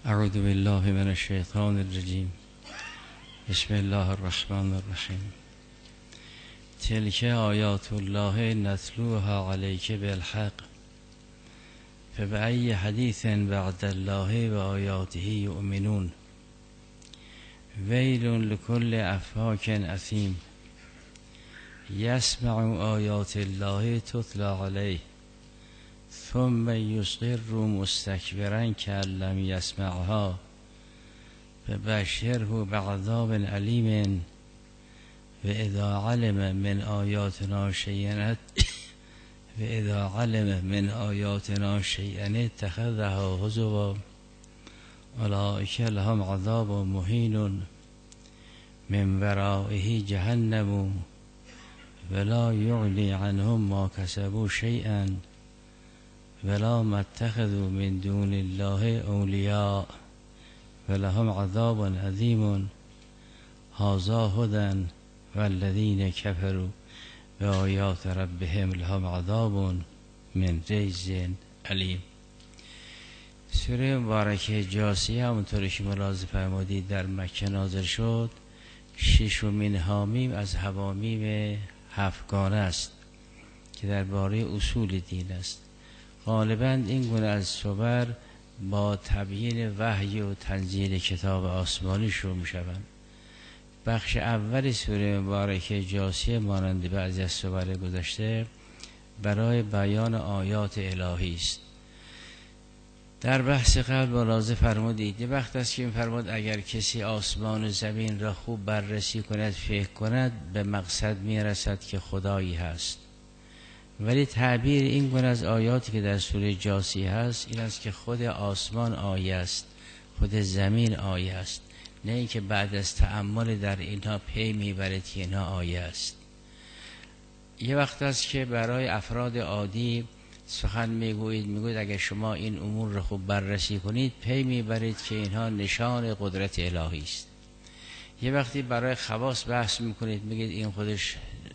اعوذ بالله من الشیطان الرجیم. بسم الله الرحمن الرحیم. تلک آیات الله نتلوها علیک بالحق فبأی حدیث بعد الله و آیاته یؤمنون. ویل لکل افاک اثیم یسمع آیات الله تتلی علیه ثم یصر مستکبرا کأن لم یسمعها فبشره بعذاب علیم. و اذا علم من آیاتنا شیئا اتخذها هزوا اولئک لهم عذاب مهین من ورائه جهنم ولا یغنی عنهم ما کسبوا شیئا ولا ما اتخذوا من دون الله اولیاء ولهم عذاب عظیم. هذا هدی والذین کفروا بآیات ربهم لهم عذاب من رجز علیم. سوره مبارکه جاثیه همونطوری که ملاحظه فرمودید در مکه نازل شد. ششمین حامیم از حوامیم هفتگانه است که درباره اصول دین است. غالباً این گونه از صور با تبیین وحی و تنزیل کتاب آسمانی شروع می شوند. بخش اول سوره مبارکه جاثیه مانند بعضی از صور گذشته برای بیان آیات الهی است. در بحث قبل ملاحظه فرمودید یه وقت است که این فرمود اگر کسی آسمان و زمین را خوب بررسی کند، فکر کند، به مقصد می رسد که خدایی هست. ولی تعبیر این گونه از آیاتی که در سوره جاثیه هست این است که خود آسمان آیه است، خود زمین آیه است، نه اینکه بعد از تأمل در اینها پی میبرد که اینها آیه است. یه وقت است که برای افراد عادی سخن میگویید اگر شما این امور را خوب بررسی کنید پی میبرید که اینها نشان قدرت الهی است. یه وقتی برای خواص بحث میکنید میگید این خودش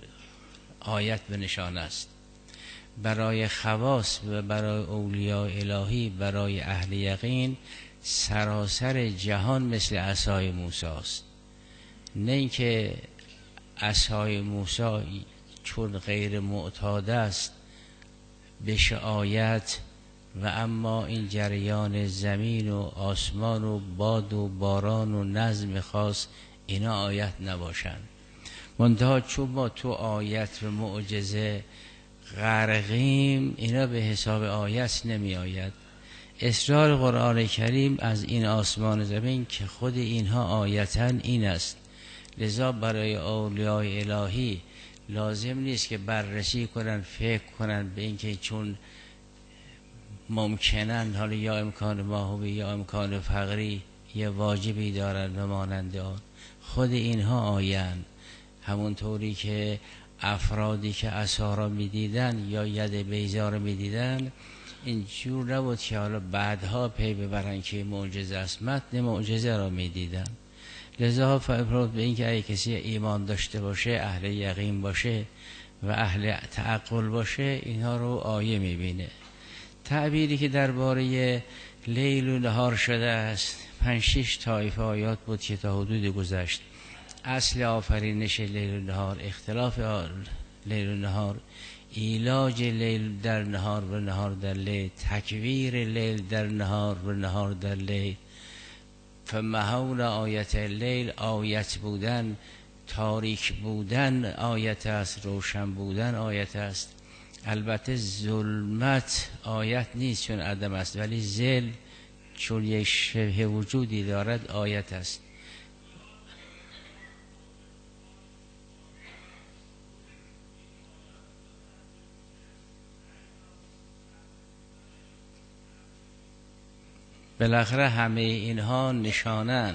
آیت به نشان است. برای خواص و برای اولیاء الهی، برای اهل یقین، سراسر جهان مثل عصای موسی است. نه اینکه عصای موسی چون غیر معتاد است بشه آیت و اما این جریان زمین و آسمان و باد و باران و نظم خاص اینا آیت نباشند. منتها چون ما تو آیت و معجزه غرقیم اینا به حساب آیت نمی آید. اصرار قرآن کریم از این آسمان زمین که خود اینها آیتن این است. لذا برای اولیاء الهی لازم نیست که بررسی کنن، فکر کنن به اینکه چون ممکنن، حالا یا امکان ماهوی یا امکان فقری یه واجبی دارن و مانند آن. خود اینها آیند. همونطوری که افرادی که عصا را میدیدن یا ید بیضا را میدیدن اینجور نبود که حالا بعدها پی ببرن که معجزه است، متن معجزه را میدیدن. لذا فرمود به این که اگه کسی ایمان داشته باشه، اهل یقین باشه و اهل تعقل باشه اینها رو آیه میبینه. تعبیری که درباره لیل و نهار شده است 5-6 طایفه آیات بود که تا حدود گذشت. اصل آفرینش لیل و نهار، اختلاف لیل و نهار، ایلاج لیل در نهار و نهار در لیل، تکویر لیل در نهار و نهار در لیل. فمحون آیت لیل، آیت بودن، تاریک بودن آیت است، روشن بودن آیت است. البته ظلمت آیت نیست چون عدم است، ولی ظل چون یک شبه وجودی دارد آیت است. بالاخره همه اینها نشانن،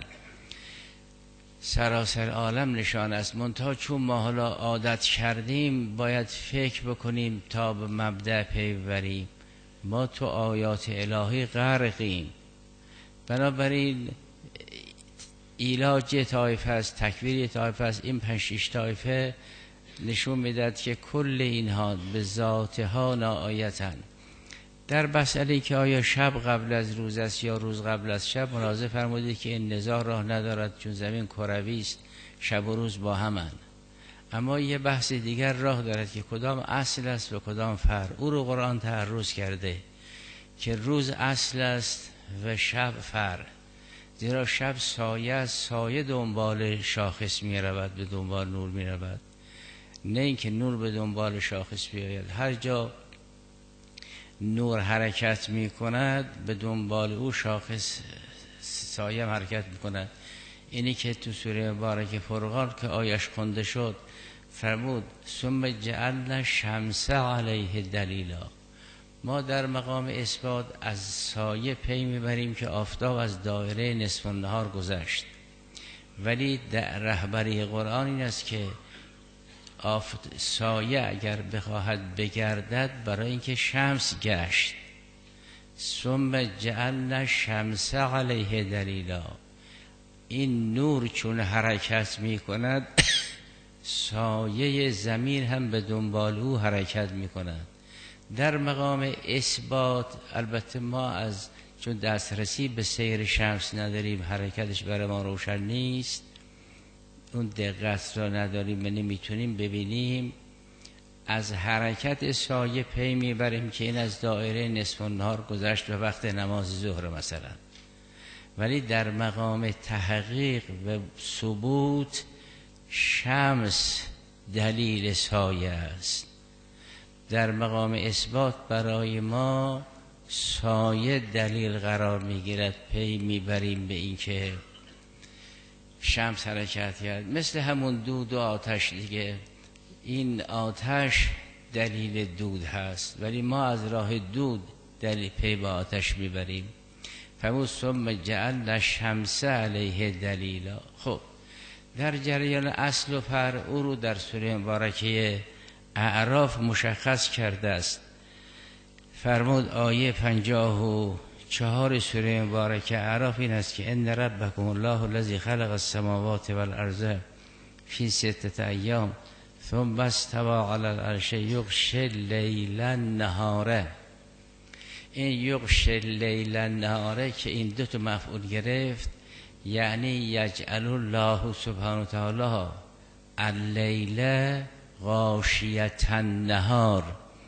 سراسر عالم نشان است. منتها چون ما حالا عادت کردیم باید فکر بکنیم تا به مبدأ پی ببریم. ما تو آیات الهی غرقیم. بنابراین ایلاج طایفه است، تکویر طایفه است. این 5-6 طایفه نشون میداد که کل اینها به ذاتها ناآیتن. در مسئله که آیا شب قبل از روز است یا روز قبل از شب، ملاحظه فرمودید که این نزاع راه ندارد چون زمین کروی است، شب و روز با همند. اما یه بحث دیگر راه دارد که کدام اصل است و کدام فرع. او رو قرآن تعرض کرده که روز اصل است و شب فرع. زیرا شب سایه است، سایه دنبال شاخص می رود، به دنبال نور می رود، نه اینکه نور به دنبال شاخص بیاید. هر جا نور حرکت می کند به دنبال او شاخص سایه حرکت می کند. اینی که تو سوره مبارکه فرقان که آیش خونده شد فرمود ثم جعلنا شمس علیه دلیلا. ما در مقام اثبات از سایه پی میبریم که آفتاب از دایره نصف النهار گذشت، ولی در رهبری قرآن این است که سایه اگر بخواهد بگردد برای اینکه شمس گشت. ثم جعلنا شمس علیه دلیلا. این نور چون حرکت می کند سایه زمین هم به دنبال او حرکت می کند. در مقام اثبات البته ما از چون دسترسی به سیر شمس نداریم، حرکتش برای ما روشن نیست، اون دقت را نداریم و نمیتونیم ببینیم، از حرکت سایه پی میبریم که این از دایره نصف النهار گذشت و وقت نماز ظهر مثلا. ولی در مقام تحقیق و ثبوت شمس دلیل سایه است. در مقام اثبات برای ما سایه دلیل قرار میگیرد، پی میبریم به این که شمس حرکت کرد. مثل همون دود و آتش دیگه، این آتش دلیل دود هست ولی ما از راه دود دلیل پی به آتش میبریم. فرمود ثم جعلنا الشمس علیه دلیلا. خب در جریان اصل و فرع او رو در سوره مبارکه اعراف مشخص کرده است. فرمود آیه 54 سوره مبارکه اعراف این است که ان ربکم الله الذی خلق السماوات والارض فی 6 ایام ثم استوى علی العرش یغشی اللیل النهار. این یغشی اللیل النهار که این دو تا مفعول گرفت، یعنی یجعل الله سبحانه و تعالی اللیل غاشیة النهار.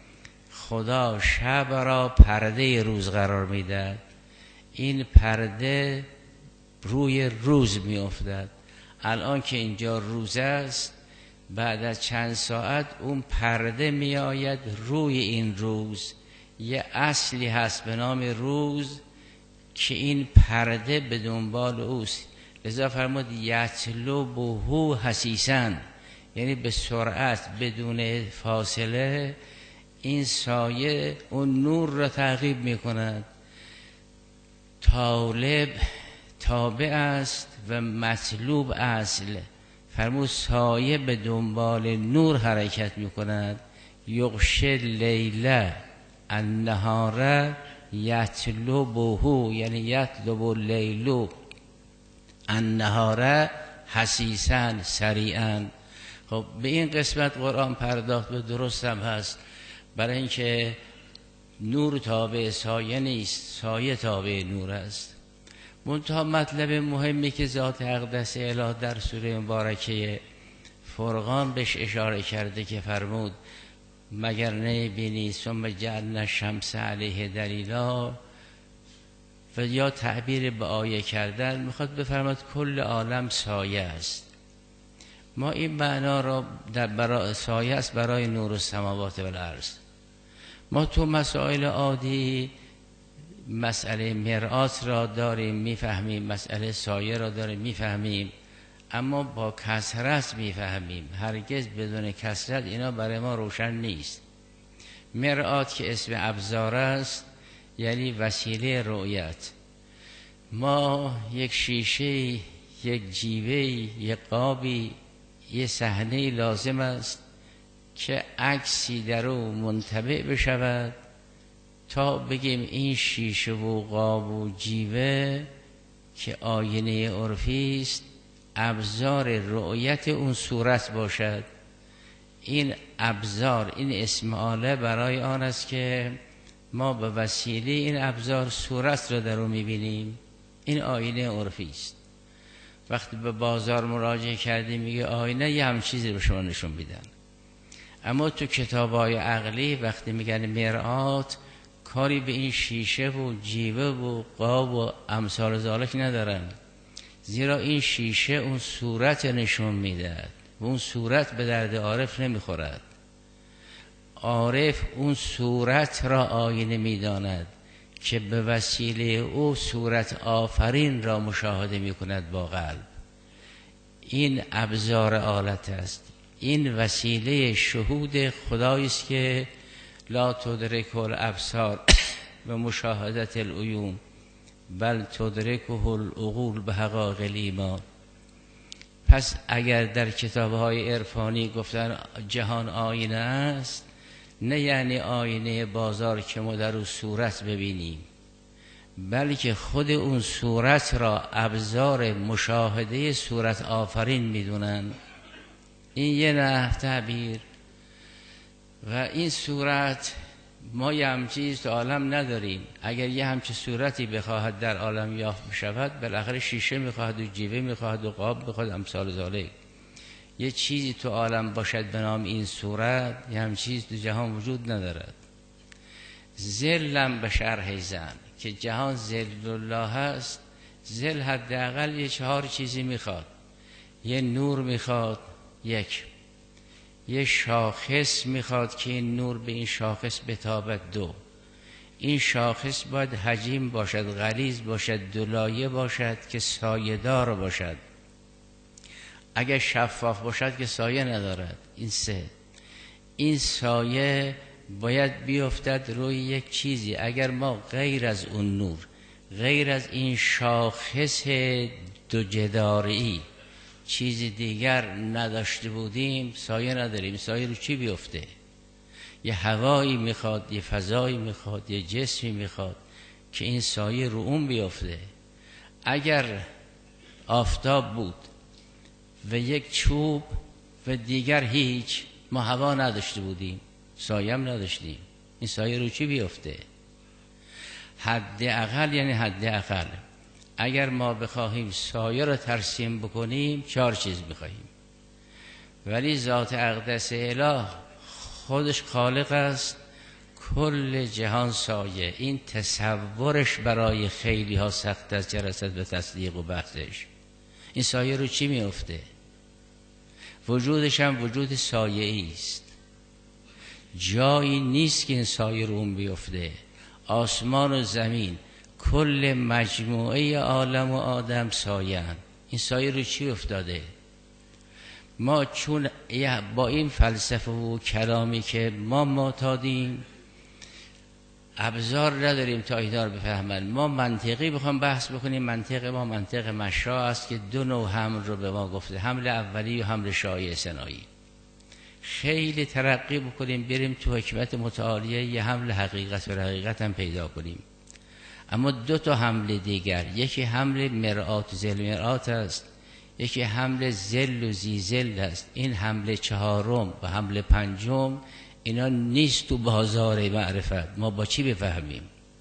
خدا شب را پرده روز قرار میدهد، این پرده روی روز می افتد. الان که اینجا روز است، بعد از چند ساعت اون پرده می آید روی این روز. یه اصلی هست به نام روز که این پرده به دنبال اوست. لذا فرمود یطلبه حثیثا، یعنی به سرعت بدون فاصله این سایه اون نور را تعقیب می کند. طالب تابع است و مطلوب اصل. فرمود سایه به دنبال نور حرکت می کند. یغشی اللیل النهار یطلبه، یعنی یطلب اللیل النهار حثیثا سریعا. خب به این قسمت قرآن پرداخت و درست هم هست، برای اینکه نور تابع سایه نیست، سایه تابع نور است. منتها مطلب مهمی که ذات اقدس اله در سوره مبارکه فرقان بهش اشاره کرده که فرمود مگر نبینی ثم جعلنا الشمس علیه دلیلا، و یا تعبیر به آیه کردن میخواد بفرماد کل عالم سایه است. ما این معنا را در برای سایه است برای نور السماوات و الارض. ما تو مسائل عادی مسئله مرآت را داریم میفهمیم، مسئله سایه را داریم میفهمیم، اما با کثرت میفهمیم. هرگز بدون کثرت اینا برای ما روشن نیست. مرآت که اسم ابزار است یعنی وسیله رؤیت. ما یک شیشه، یک جیوه، یک قابی، یک صحنه لازم است که عکسی در او منطبع بشود تا بگیم این شیشه و قاب و جیوه که آینه عرفی است ابزار رؤیت اون صورت باشد. این ابزار، این اسم آله برای آن است که ما به وسیله این ابزار صورت را در او میبینیم. این آینه عرفی است. وقتی به بازار مراجعه کردیم میگه آینه یه هم چیزی به شما نشون میدن. اما تو کتاب‌های عقلی وقتی میگن مرآت، کاری به این شیشه و جیوه و قاب و امثال ذالک ندارن، زیرا این شیشه اون صورت نشون میده و اون صورت به درد عارف نمیخورد. عارف اون صورت را آینه میداند که به وسیله او صورت آفرین را مشاهده میکند با قلب. این ابزار آلت است، این وسیله شهود خدایی است که لا تدرک الابصار و مشاهدت العیون بل تدرکه العقول به حقایق الایمان. پس اگر در کتاب‌های عرفانی گفتن جهان آینه است، نه یعنی آینه بازار که ما در اون صورت ببینیم، بلکه خود اون صورت را ابزار مشاهده صورت آفرین میدونن. این یه نحو تعبیر. و این صورت ما یه همچیز تو عالم نداریم. اگر یه همچی صورتی بخواهد در عالم یافت بشود، بالاخره شیشه میخواهد و جیوه میخواهد و قاب میخواهد امثال ذالک. یه چیزی تو عالم باشد به نام این صورت، یه همچی چیز تو جهان وجود ندارد. ذلم به شرح زن که جهان ذل الله هست. ذل حداقل یه 4 چیزی میخواد. یه نور میخواد، یه شاخص میخواد که این نور به این شاخص بتابد. 2 این شاخص باید حجیم باشد، غلیظ باشد، دولایه باشد که سایه دار باشد. اگر شفاف باشد که سایه ندارد. این 3 این سایه باید بیفتد روی یک چیزی. اگر ما غیر از اون نور، غیر از این شاخص 2 جداری چیزی دیگر نداشته بودیم، سایه نداریم. سایه رو چی بیفته؟ یه هوایی میخواد، یه فضایی میخواد، یه جسمی میخواد که این سایه رو اون بیفته. اگر آفتاب بود و یک چوب و دیگر هیچ، ما هوا نداشته بودیم، سایه هم نداشتیم، این سایه رو چی بیفته؟ حد اقل، یعنی حد اقل اگر ما بخواهیم سایه را ترسیم بکنیم 4 چیز میخواهیم. ولی ذات اقدس اله خودش خالق است، کل جهان سایه. این تصورش برای خیلی ها سخت است، جرست به تصدیق و بحثش. این سایه رو چی میفته؟ وجودش هم وجود سایه است. جایی نیست که این سایه رو اون بیفته. آسمان و زمین، کل مجموعه عالم و آدم سایه هم. این سایه رو چی افتاده؟ ما چون با این فلسفه و کلامی که ما معتادیم ابزار نداریم تا اینا رو بفهمن. ما منطقی بخوام بحث بکنیم، منطق ما منطق مشا است که 2 نوع حمل رو به ما گفته، حمل اولی و حمل شایع ثنایی. خیلی ترقی بکنیم بریم تو حکمت متعالیه، یه حمل حقیقت و حقیقت هم پیدا کنیم. اما 2 تا حمل دیگر، یکی حمل مرآت و ذل مرآت است، یکی حمل ذل و زی ذل است. این حمل 4م و حمل 5م اینا نیست تو بازار معرفت. ما با چی بفهمیم؟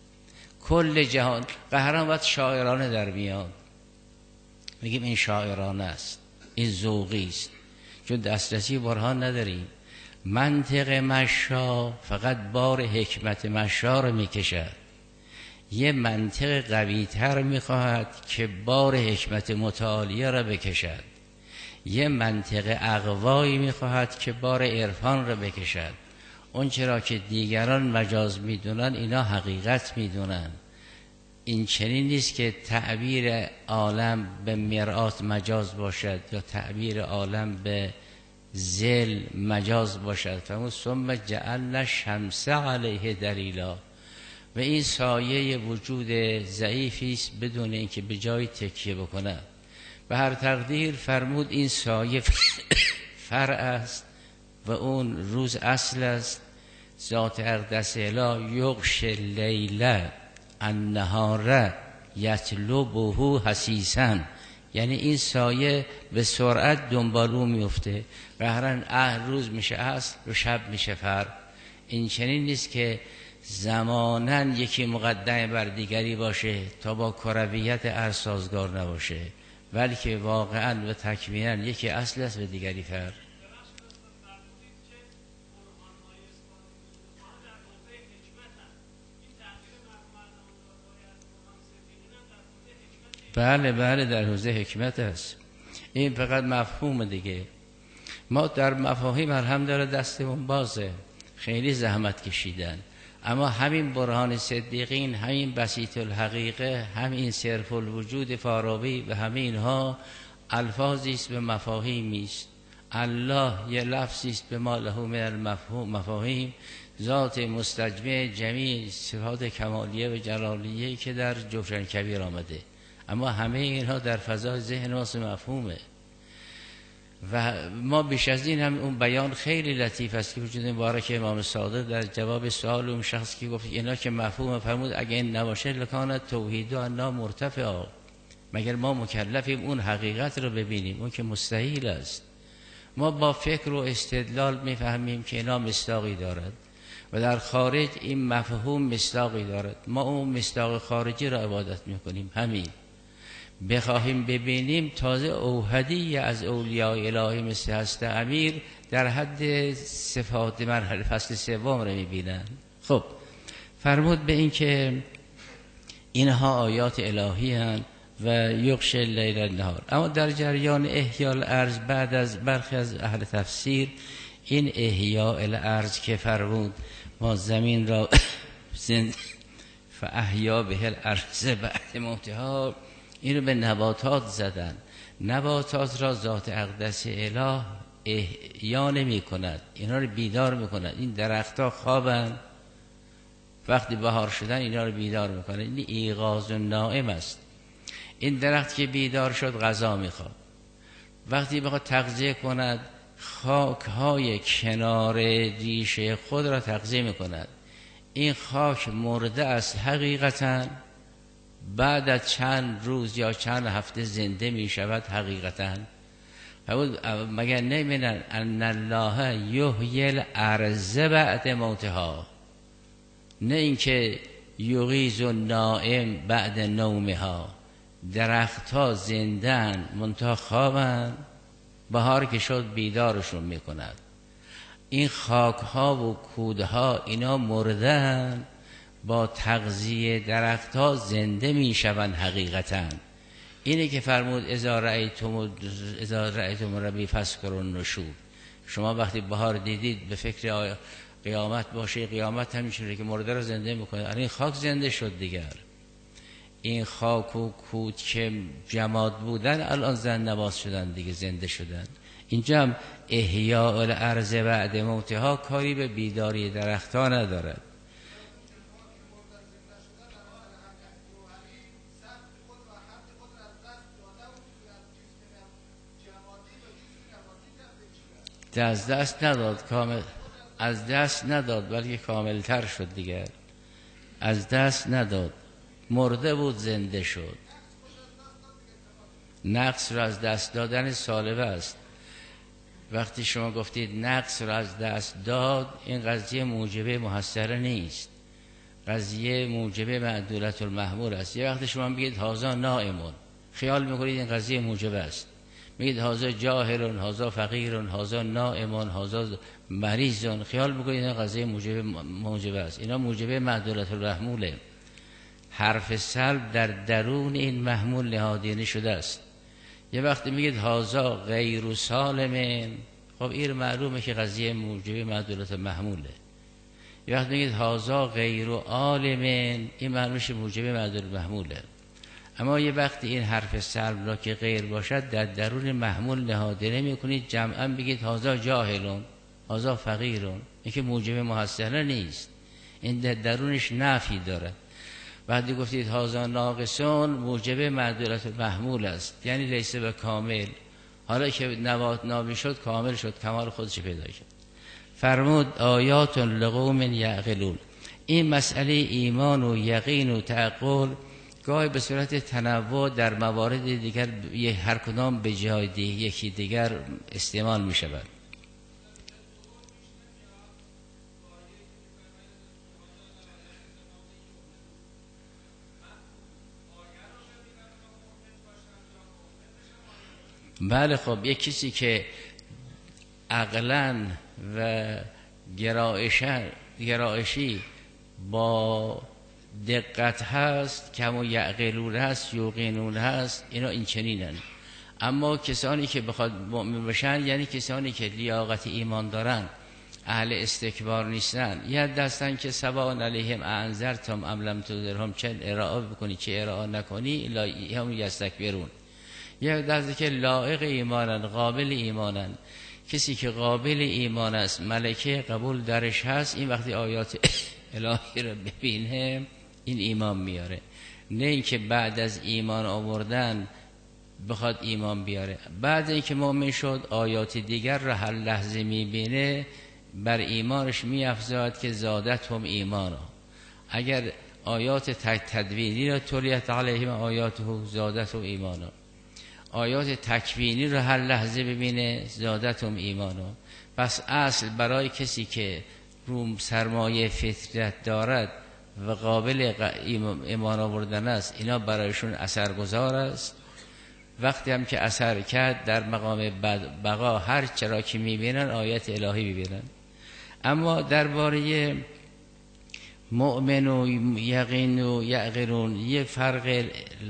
کل جهان قهران وقت شاعرانه در میاد، میگیم این شاعرانه است، این ذوقی است، چون دسترسی برهان نداریم. منطق مشا فقط بار حکمت مشا رو میکشد. یه منطق قوی تر میخواهد که بار حکمت متعالیه را بکشد. یه منطق اقوایی میخواهد که بار عرفان را بکشد. اون چرا که دیگران مجاز میدونن اینا حقیقت میدونن. این چنین نیست که تعبیر عالم به مرآت مجاز باشد یا تعبیر عالم به ذل مجاز باشد. فهمون ثم جعلنا شمس علیه دلیلا. و این سایه وجود ضعیفی است بدون اینکه به جای تکیه بکنه. به هر تقدیر فرمود این سایه فرع است و اون روز اصل است. ذات اقدس اله یغش اللیل النهار یطلبه حثیثا، یعنی این سایه به سرعت دنبال او میفته. قهرن روز میشه اصل و شب میشه فرع. این چنین نیست که زماناً یکی مقدم بر دیگری باشه تا با کرویت ارض سازگار نباشه، بلکه واقعاً و تکمیلاً یکی اصل است و دیگری فرع. بله بله در حوزه حکمت است. این فقط مفهوم دیگه. ما در مفاهیم الحمدلله دستمون بازه، خیلی زحمت کشیدن، اما همین برهان صدیقین، همین بسیط الحقیقه، همین صرف الوجود فارابی و همین اینها الفاظی است به مفاهیمی است. الله یه لفظی است به ما له من المفاهیم، ذات مستجمع جمیع صفات کمالیه و جلالیه که در جوهر کبیر آمده، اما همه اینها در فضای ذهن واسه مفهومه. و ما بیش از این هم اون بیان خیلی لطیف است که وجود مبارک امام صادق در جواب سوال اون شخص که گفت اینا که مفهوم فرمود اگه این نباشه لکان توحید و انا مرتفعا، مگر ما مکلفیم اون حقیقت رو ببینیم؟ اون که مستحیل است. ما با فکر و استدلال میفهمیم که اینا مصداقی دارد و در خارج این مفهوم مصداقی دارد، ما اون مصداق خارجی را عبادت میکنیم. همین بخواهیم ببینیم تازه اوحدی از اولیاء الهی مثل هست امیر در حد صفات مرحله فصل سوم رو میبینن. خب فرمود به این که اینها آیات الهی هستند و یغشی اللیل النهار. اما در جریان احیاء الارض بعد از برخی از اهل تفسیر این احیاء الارض که فرمود ما زمین را زند فاحیا به الارض بعد موتها، این رو به نباتات زدن. نباتات را ذات اقدس اله احیا نمی کند، اینا رو بیدار میکند. این درختها خوابن، وقتی بهار شدن اینا رو بیدار میکنه. این ایقاظ النائم است. این درخت که بیدار شد غذا میخواد، وقتی بخواد تغذیه کند خاک های کنار ریشه خود را تغذیه میکند. این خاک مرده است حقیقتا، بعد از چند روز یا چند هفته زنده می شود حقیقتا. مگر نمی‌دانند ان الله یحیی الارض بعد موتها، نه اینکه یغیظ النائم بعد نومها. درختها زندن منتها خوابن، بهار که شد بیدارشون میکند. این خاکها و کودها اینا مردن، با تغذیه درختها زنده میشوند حقیقتا. اینه که فرمود اذا رأیتم ربی فاذکروا النشور. شما وقتی بهار دیدید به فکر قیامت باشه. قیامت همینجوره که مرده رو زنده میکنه. این خاک زنده شد دیگر. این خاک و کود که جماد بودن الان زنده‌باز شدن دیگه، زنده شدن. اینجا هم احیاء الارض بعد موتها کاری به بیداری درختها ندارد. از دست نداد، کامل از دست نداد بلکه کاملتر شد دیگر. از دست نداد، مرده بود زنده شد. نقص را از دست دادن سالبه است. وقتی شما گفتید نقص را از دست داد، این قضیه موجبه محصره نیست، قضیه موجبه معدولت المحمول است. یه وقتی شما بگید هازا نائمون، خیال میکنید این قضیه موجبه است. میگید هازا جاهلون، هازا فقیرون، هازا نائمون، هازا مریضون، خیال میکنید این قضیه موجبه است. اینا موجبه معدولت المحموله. حرف سلب در درون این محمول نهادینه شده است. یه وقتی میگید هازا غیر سالمین، خب این معلومه که قضیه موجبه معدولت محموله. یه وقتی میگید هازا غیر عالمین، این معلومه موجبه معدولت محموله. اما یه وقتی این حرف سلب را که غیر باشد در درون محمول نهادینه میکنید، جمعا بگید هازا جاهلون، هازا فقیرون، این که موجبه محصله نیست، این در درونش نفی داره. بعدی گفتید هازا ناقصون، موجبه معدولت محمول است، یعنی لیسه به کامل. حالا که نبات نابی شد کامل شد، کمال خودش پیدا کرد. فرمود آیات لقوم یعقلون. این مسئله ایمان و یقین و تعقل گاهی به صورت تنوع در موارد دیگر هر کدام به جای یکی دیگر استعمال می شود. بله خب یک کسی که عقلاً و گرایشی با دقت هست، کم و یعقلون هست، یوقنون هست، اینا این چنینن. اما کسانی که بخواد مؤمن بشن یعنی کسانی که لیاقت ایمان دارن، اهل استکبار نیستن، یا دستن که سواء علیهم انذرتم ام لم تنذرهم، چه ارائه بکنی چه ارائه نکنی هم یستکبرون. یا دستی که لایق ایمانن، قابل ایمانن. کسی که قابل ایمان است، ملکه قبول درش هست، این وقتی آیات الهی رو ببینه این ایمان میاره. نه اینکه بعد از ایمان آوردن بخواد ایمان بیاره. بعد اینکه مؤمن شد آیات دیگر رو هر لحظه میبینه، بر ایمانش میافزاید که زادتهم ایمانا. اگر آیات تدوینی رو تولیت علیهم آیاته زادتهم ایمانا، آیات تکوینی رو هر لحظه ببینه زادتهم ایمانا. پس اصل برای کسی که روم سرمایه فطرت دارد و قابل ایمان آوردن است، اینا برایشون اثرگذار است. وقتی هم که اثر کرد در مقام بقا هر چرا که میبینن آیت الهی ببینن. اما درباره مؤمن و یقین و یعقلون یه فرق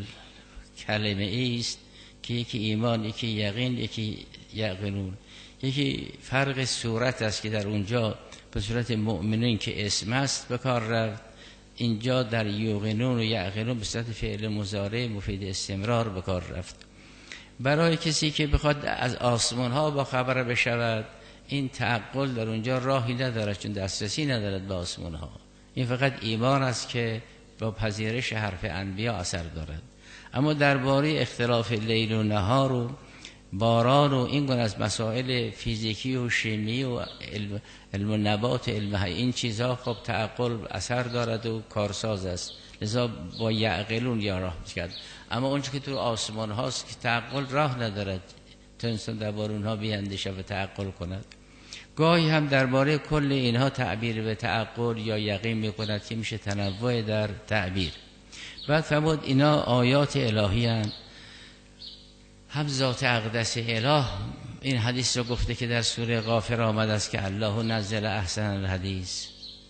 کلمه است که یکی ایمان، یکی یقین، یکی یعقلون. یکی فرق صورت است که در اونجا به صورت مؤمنین که اسم است به کار رفت، اینجا در یوقنون و یعقلون به صورت فعل مضارع مفید استمرار به کار رفت. برای کسی که بخواد از آسمان ها با خبر بشود، این تعقل در اونجا راهی ندارد، چون دسترسی ندارد به آسمان ها. این فقط ایمان است که با پذیرش حرف انبیا اثر دارد. اما درباره اختلاف لیل و نهار و باران و این گونه از مسائل فیزیکی و شیمی و علم نبات و علم این چیزها خب تعقل اثر دارد و کارساز است، لذا با یعقلون یا راه کرد. اما اونچه که تو آسمان هاست که تعقل راه ندارد تا انسان درباره اونها بیاندیشه و تعقل کند. گاهی هم درباره کل اینها تعبیر به تعقل یا یقین میکند که میشه تنوع در تعبیر. بعد فرمود اینا آیات الهی هستند، هم ذات اقدس اله. این حدیث رو گفته که در سوره غافر آمد است که الله نزل احسن الحدیث.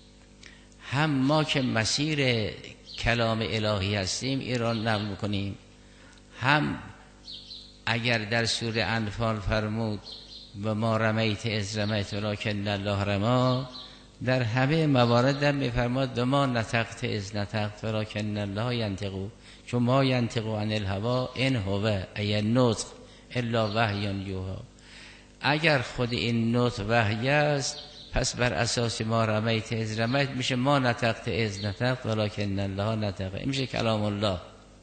هم ما که مسیر کلام الهی هستیم این را نقل میکنیم، هم اگر در سوره انفال فرمود و ما رمیت اذ رمیت ولکن الله رمی، در همه موارد هم میفرماد و ما نطقت اذ نطقت ولکن الله ینطق، چون ما ینطق عن الهوا ان هو ای النطق الا وحی یوحی. اگر خود این نطق وحی است، پس بر اساس ما رمیت اذ رمیت میشه ما نطقت اذ نطقت ولکن الله نطق، این میشه کلام الله.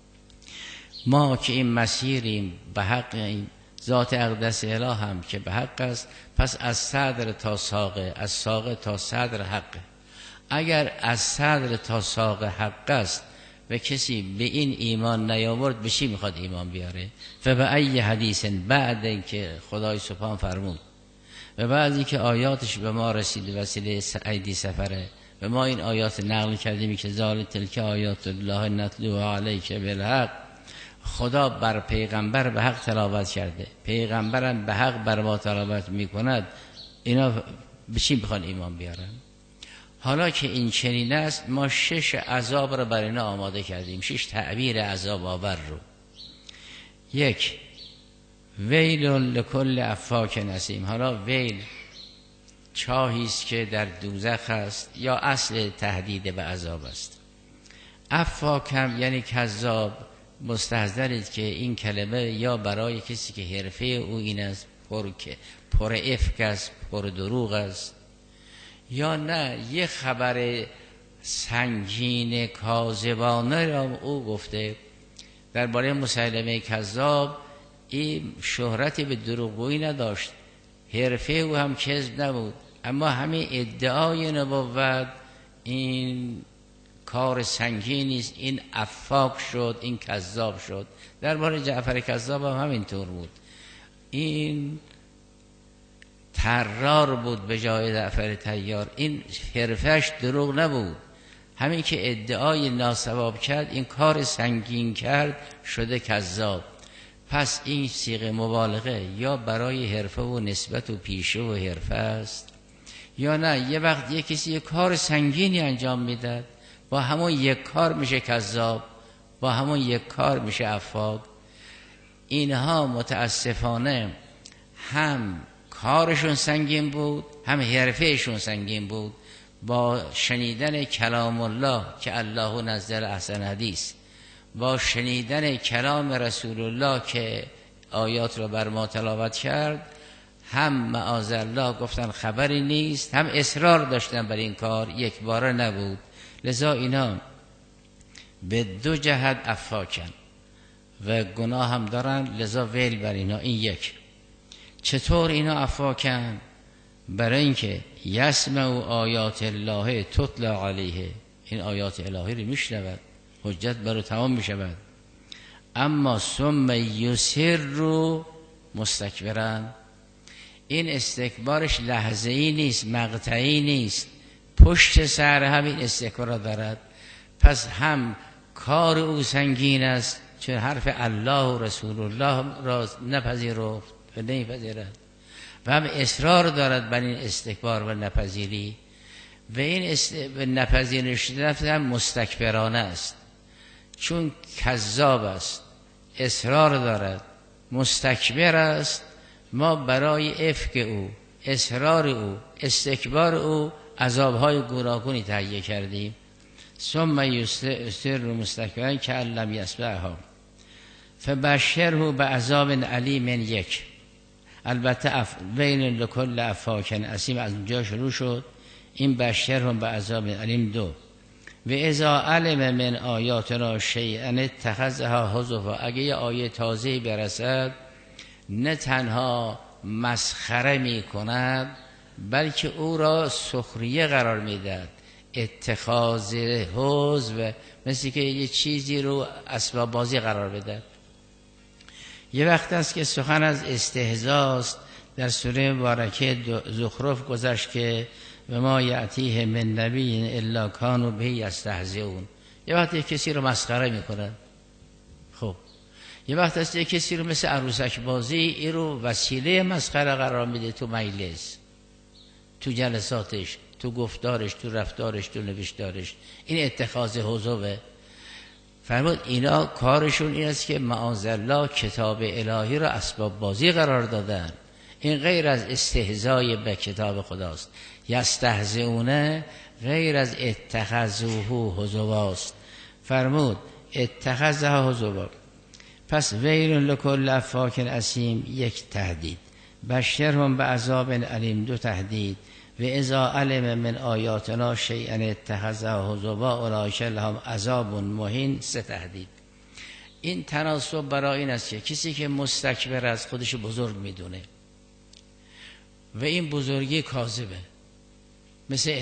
ما که این مسیریم به حق، این ذات اقدس اله هم که به حق است، پس از صدر تا ساقه، از ساقه تا صدر حقه. اگر از صدر تا ساقه حق است و کسی به این ایمان نیاورد، به چی میخواد ایمان بیاره؟ فبأی حدیث، بعد اینکه خدای سبحان فرمود و بعد اینکه آیاتش به ما رسید وسیله عیدی سفره و ما این آیات نقل کردیم که ذال تلک آیات الله نتلوها علیک بالحق، خدا بر پیغمبر به حق تلاوت کرده، پیغمبرم به حق بر ما تلاوت میکند، اینا به چی بخوان ایمان بیارن؟ حالا که این چنین است، ما 6 عذاب رو بر اینا آماده کردیم، 6 تعبیر عذاب آور رو. 1 ویل لکل افاک نسیم. حالا ویل چاهی است که در دوزخ است، یا اصل تهدید به عذاب است. افاک هم یعنی کذاب. مستحضرید که این کلمه یا برای کسی که حرفه او این است پر افک است، پر دروغ است، یا نه یه خبر سنگین کاذبانه را او گفته. درباره مسیلمه کذاب این شهرتی به دروغگویی نداشت، حرفه او هم کذب نبود، اما همین ادعای نبوت این کار سنگینی است، این افاک شد، این کذاب شد. درباره جعفر کذاب هم همینطور بود، این طرار بود به جای جعفر طیار، این حرفش دروغ نبود، همین که ادعای ناصواب کرد، این کار سنگین کرد، شده کذاب. پس این صیغه مبالغه یا برای حرفه و نسبت و پیشه و حرفه است، یا نه یه وقت یه کسی یه کار سنگینی انجام میداد، با همون یک کار میشه کذاب، با همون یک کار میشه افاک. اینها متاسفانه هم کارشون سنگین بود، هم حرفهشون سنگین بود. با شنیدن کلام الله که الله نزل احسن حدیث، با شنیدن کلام رسول الله که آیات رو بر ما تلاوت کرد، هم معاذالله گفتن خبری نیست، هم اصرار داشتن بر این کار، یک باره نبود. لذا اینا به دو جهت افاکن و گناه هم دارن، لذا ویل بر اینا. این یک. چطور اینا افاکن؟ برای اینکه یسمع آیات الله تتلا علیه، این آیات الهی رو میشنود، حجت برو تمام میشود. اما ثم یسر رو مستکبرن، این استکبارش لحظه ای نیست، مقطعی نیست، پشت سر همین استکبار دارد. پس هم کار او سنگین است، چه حرف الله و رسول الله را نپذیرفت و نمیپذیرد، و هم اصرار دارد بر این استکبار و نپذیری، و این نپذیرش هم مستکبرانه است، چون کذاب است، اصرار دارد، مستکبر است. ما برای افک او، اصرار او، استکبار او عذابهای گوناگونی تهیه کردیم. ثم یسر مستکبرن که لم یسمعها فبشره بعذاب علیم. یک. البته ویل لکل افاک اثیم از اونجا شروع شد، این بشرهم بعذاب علیم. دو. و اذا علم من آیاتنا شیئا اتخذها هزوا، اگه یه آیه تازه‌ای برسد نه تنها مسخره می کند، بلکه او را سخریه قرار میدهد. اتخاذ هزو مثل که یه چیزی رو اسباب بازی قرار بده. یه وقت است که سخن از استهزاست. در سوره مبارکه زخرف گذشت که و ما یأتیه من نبی الا کانوا به یستهزئون. یه وقت کسی رو مسخره میکنن. خب یه وقت است که کسی رو مثل عروسک بازی این رو وسیله مسخره قرار میده، تو مجلس، تو جلساتش، تو گفتارش، تو رفتارش، تو نوشتارش. این اتخاذ حضوه. فرمود اینا کارشون این است که معاذالله کتاب الهی را اسباب بازی قرار دادن. این غیر از استهزای به کتاب خداست. یستهزئون غیر از اتخذوه هزواست. فرمود اتخذها هزوا. پس ویل لکل افاک اثیم، یک تهدید. بشرهم بعذاب علیم، دو تهدید. و اذا علم من آیاتنا شیئا اتخذها هزوا اولئک لهم عذاب مهین، سه تهدید. این تناسب برای این است که کسی که مستکبر از خودش بزرگ میدونه و این بزرگی کاذبه، مثل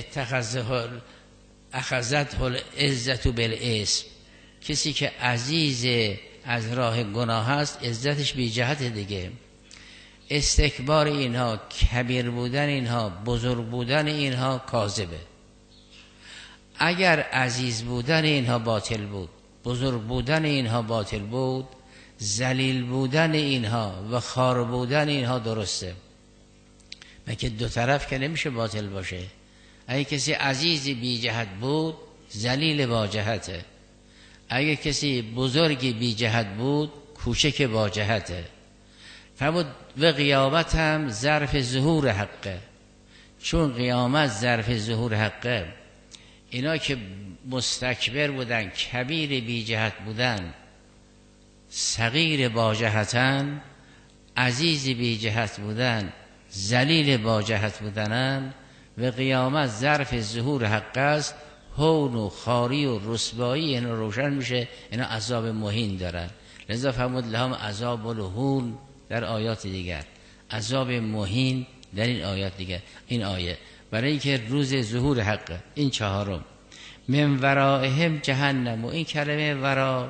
اخذته العزت بالاسم، کسی که عزیز از راه گناه است عزتش بی جهت دیگه. استکبار اینها، کبیر بودن اینها، بزرگ بودن اینها کاذبه. اگر عزیز بودن اینها باطل بود، بزرگ بودن اینها باطل بود، ذلیل بودن اینها و خوار بودن اینها درسته. مگه دو طرف که نمیشه باطل باشه. اگه کسی عزیزی بی جهت بود، ذلیل با جهته. اگه کسی بزرگی بی جهت بود، کوچک با جهته. فرمود و قیامت هم ظرف ظهور حقه، چون قیامت ظرف ظهور حقه. اینا که مستکبر بودن، کبیر بی جهت بودن، صغیر با جهتن، عزیز بی جهت بودن، ذلیل با جهت بودنن، و قیامت ظرف ظهور حق است. هون و خاری و رسوایی اینا روشن میشه، اینا عذاب مهین دارن. لذا فرمود لهم عذاب الهون در آیات دیگر، عذاب مهین در این آیات دیگر. این آیه برای اینکه روز ظهور حق. این چهارم. من ورائهم جهنم. و این کلمه ورا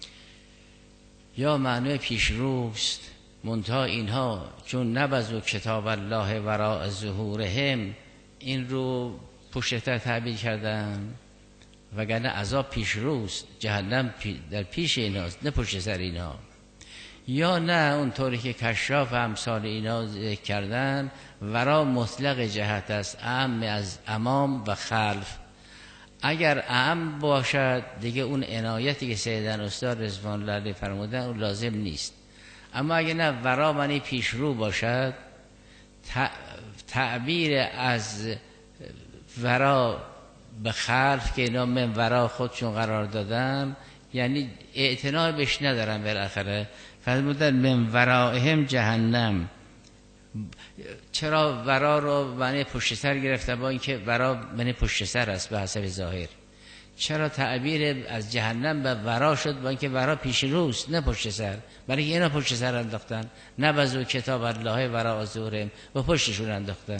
یا معنی پیش روست، منتها اینها چون نبذوا کتاب الله وراء ظهورهم این رو پشت‌تر تعبیر کردن، وگرنه عذاب پیش روست، جهنم در پیش ایناست، نه پشت سر اینها. یا نه اونطوری که کشاف امثال اینا ذکر کردن ورا مطلق جهت است، اعم از امام و خلف. اگر اعم باشد دیگه اون عنایتی که سیدن استاد رضوان الله علیه فرمودن اون لازم نیست. اما اگر نه ورا معنی پیش رو باشد، تعبیر از ورا به خلف که اینا من ورا خودشون قرار دادن یعنی اعتنا بهش ندارن. بالاخره فرمودن من ورائهم جهنم. چرا ورا رو معنی پشت سر گرفته؟ با اینکه ورا معنی پشت سر است به حسب ظاهر. چرا تعبیر از جهنم به ورا شد؟ با اینکه ورا پیش روست نه پشت سر. برای اینا پشت سر انداختن، نبذوا کتاب الله وراء ظهورهم، و پشتشون انداختن.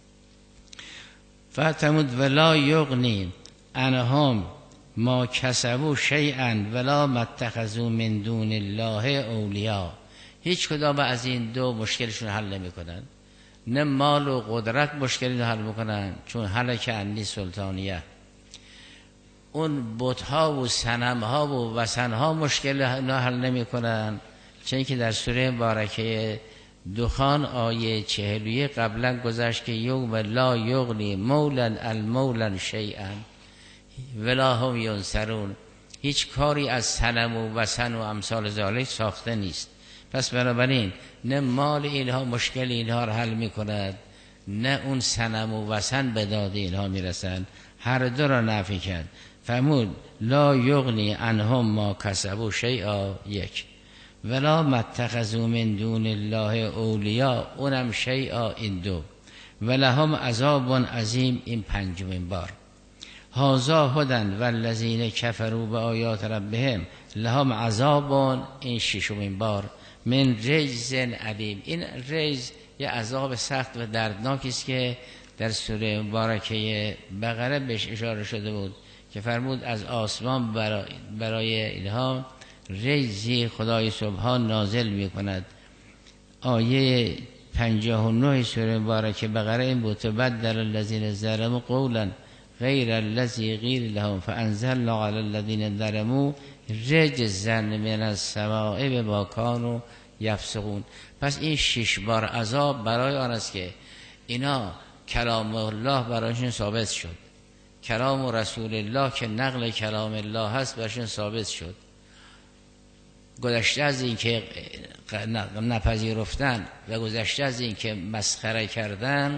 فتمود ولا یغنی عنهم ما کسبوا شیئا ولا ما اتخذوا من دون الله اولیاء. هیچ کدام از این دو مشکلشون حل نمی‌کنن. نه مال و قدرت مشکلی حل می‌کنن، چون هلک عنی سلطانیه. اون بت‌ها و صنم‌ها و وثن‌ها مشکل حل نمی‌کنن، چون که در سوره مبارکه دخان آیه 41 قبلا گذشت که یوم لا یغنی مولا المولا شیئا ولا هم ینصرون. هیچ کاری از صنم و وثن و امثال ذالک ساخته نیست. پس بنابراین نه مال اینها مشکل اینها را حل میکند، نه اون صنم و وثن به داد اینها میرسند. هر دو را نفی کرد. فرمود لا یغنی عنهم ما کسبوا شیئا، یک، ولا ما اتخذوا من دون الله اولیاء، اونم شیئا، این دو، ولهم عذاب عظیم، این پنجمین بار. هذا هدی والذین کفروا بآیات ربهم لهم عذاب، این ششمین بار، من رجز علیم. این رجز یه عذاب سخت و دردناکی است که در سوره مبارکه بقره بهش اشاره شده بود که فرمود از آسمان برای اینها رجزی خدای سبحان نازل می کند. آیه 59 سوره مبارکه بقره این بود: تبدل الذین ظلموا قولا غیر الذی قیل لهم فانزلنا علی الذین ظلموا رجزا من السماء بما کانوا یفسقون. پس این 6 بار عذاب برای آن است که اینا کلام الله برایشون ثابت شد، کلام رسول الله که نقل کلام الله هست برایشون ثابت شد. گذشته از این که نپذیرفتن و گذشته از این که مسخره کردن،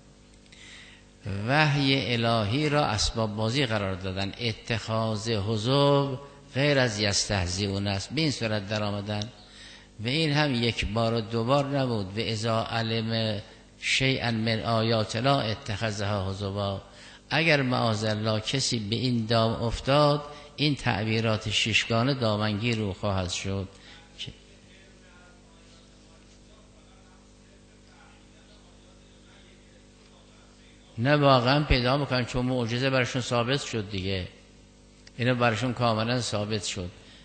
وحی الهی را اسباب بازی قرار دادن. اتخاذ حضور غیر از یستهزئون است، به این صورت در آمدن. و این هم یک بار و دو بار نبود. و اذا علم شیئا من آیات الله اتخذها حضوا. اگر معاذالله کسی به این دام افتاد، این تعبیرات ششگانه دامنگیر رو خواهد شد. نه واقعا پیدا میکنن، چون معجزه برشون ثابت شد دیگه. اینا برشون کاملا ثابت شد.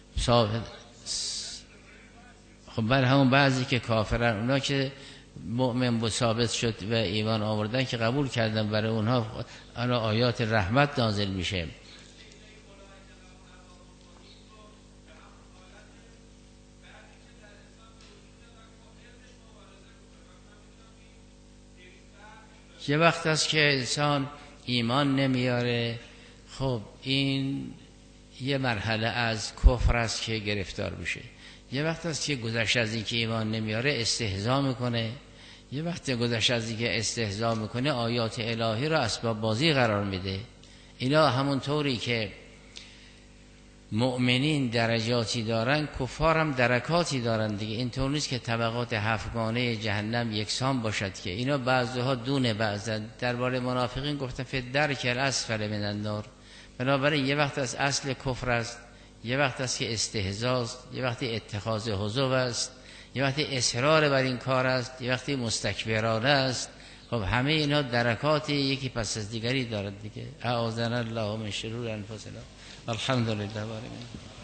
خب بر همون بعضی که کافرن، اونا که مؤمن بود ثابت شد و ایمان آوردن که قبول کردن، برای اونها آیات رحمت نازل میشه. یه وقت است که انسان ایمان نمیاره، خب این یه مرحله از کفر است که گرفتار میشه. یه وقت است که گذشته از این که ایمان نمیاره استهزا میکنه. یه وقت گذشته از این که استهزا میکنه آیات الهی را اسباب بازی قرار میده. اینا همونطوری که مؤمنین درجاتی دارن، کفار هم درکاتی دارن دیگه. اینطور نیست که طبقات هفتگانه جهنم یکسان باشد که اینا بعضها دون بعضن. درباره منافقین گفته فی الدرک الاسفل من النار. بنابراین یه وقت از اصل کفر است، یه وقت است که استهزاست، یه وقتی اتخاذ حضو است، یه وقتی اصرار بر این کار است، یه وقتی مستکبرانه است. خب همه اینا درکاتی یکی پس از دیگری دارد دیگه. اعاذنا الله من شرور انفسنا. الحمدلله.